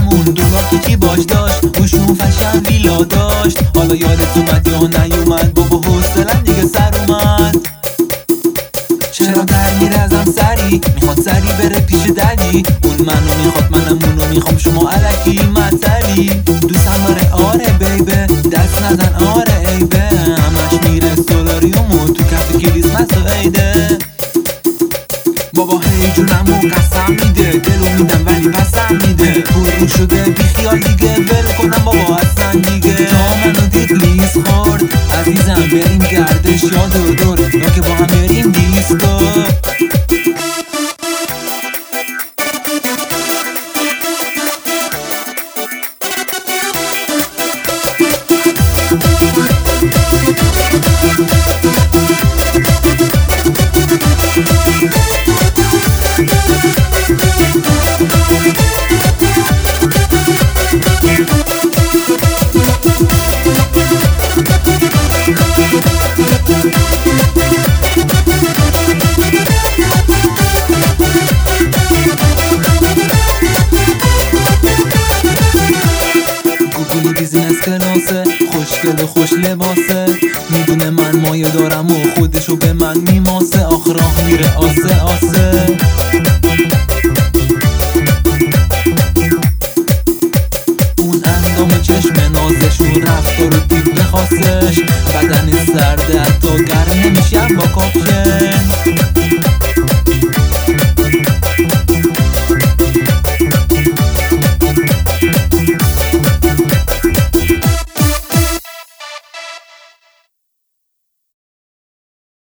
همون $1 که کی باش داشت، روشون فشن ویلا داشت. حالا یادت اومد یا نیومد؟ بابا حوصله‌ام دیگه سر اومد. چرا در میره ازم سری؟ میخواد سری بره پیش ددی. اون منو میخواد منم اونو میخوام، شما الکی مطلی. دوستم داره آره بیبه، دست نزن آره عیبه. همش میره سولاریوم و تو کف کریسمس و عیده. بابا هی جونمو قسم میده، دلو میدم ولی پسم میده. پررو شده بیخیال دیگه، ول کنم بابا اصلا دیگه. تا منو دید لیز خورد، عزیزم بریم گردش یا دور یا که با هم بریم دیسکو. بیزینس کلاسه، خوشگل و خوش لباسه. میدونه من مایه دارم و خودشو به من میماسه. آخ راه میره آسه آسه. اون اندام چشم نازشون رفتار و تیپ بخواستش. بدن سرده حتی گرم نمیشم با کاپشن.